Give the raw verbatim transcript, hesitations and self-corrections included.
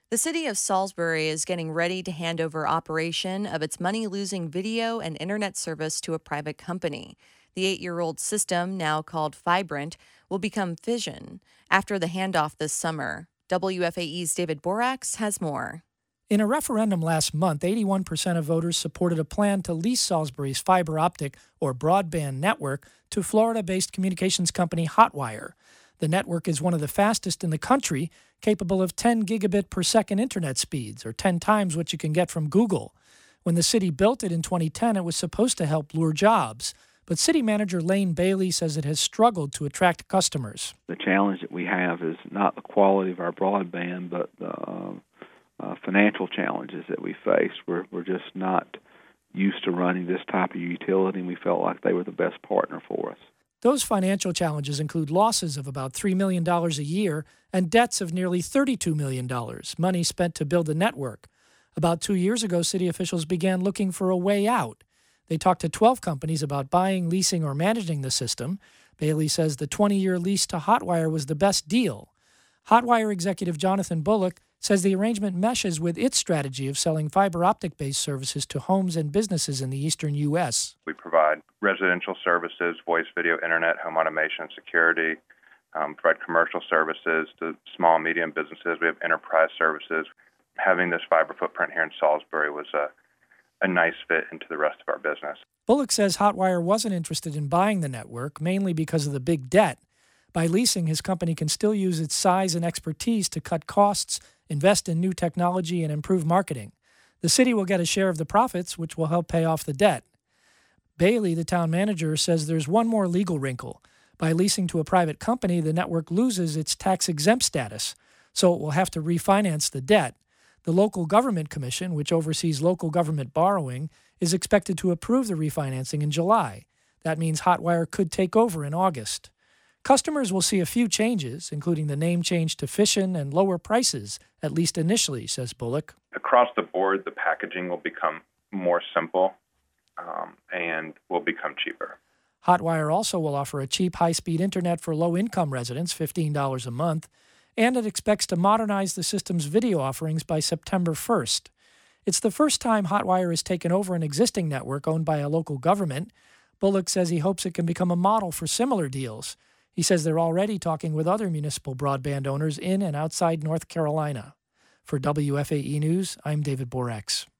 The city of Salisbury is getting ready to hand over operation of its money losing video and internet service to a private company. The eight year old system, now called Vibrant, will become Fission after the handoff this summer. W F A E's David Borax has more. In a referendum last month, eighty-one percent of voters supported a plan to lease Salisbury's fiber optic or broadband network to Florida-based communications company Hotwire. The network is one of the fastest in the country, capable of ten gigabit per second internet speeds, or ten times what you can get from Google. When the city built it in twenty ten, it was supposed to help lure jobs. But city manager Lane Bailey says it has struggled to attract customers. The challenge that we have is not the quality of our broadband, but the uh, uh, financial challenges that we face. We're, we're just not used to running this type of utility, and we felt like they were the best partner for us. Those financial challenges include losses of about three million dollars a year and debts of nearly thirty-two million dollars, money spent to build the network. About two years ago, city officials began looking for a way out. They talked to twelve companies about buying, leasing, or managing the system. Bailey says the twenty-year lease to Hotwire was the best deal. Hotwire executive Jonathan Bullock says the arrangement meshes with its strategy of selling fiber optic-based services to homes and businesses in the eastern U S. We provide residential services, voice, video, internet, home automation, security, um, provide commercial services to small, medium businesses. We have enterprise services. Having this fiber footprint here in Salisbury was a, a nice fit into the rest of our business. Bullock says Hotwire wasn't interested in buying the network, mainly because of the big debt. By leasing, his company can still use its size and expertise to cut costs, invest in new technology, and improve marketing. The city will get a share of the profits, which will help pay off the debt. Bailey, the town manager, says there's one more legal wrinkle. By leasing to a private company, the network loses its tax-exempt status, so it will have to refinance the debt. The Local Government Commission, which oversees local government borrowing, is expected to approve the refinancing in July. That means Hotwire could take over in August. Customers will see a few changes, including the name change to Fission and lower prices, at least initially, says Bullock. Across the board, the packaging will become more simple um, and will become cheaper. Hotwire also will offer a cheap high-speed internet for low-income residents, fifteen dollars a month, and it expects to modernize the system's video offerings by September first. It's the first time Hotwire has taken over an existing network owned by a local government. Bullock says he hopes it can become a model for similar deals. He says they're already talking with other municipal broadband owners in and outside North Carolina. For W F A E News, I'm David Borax.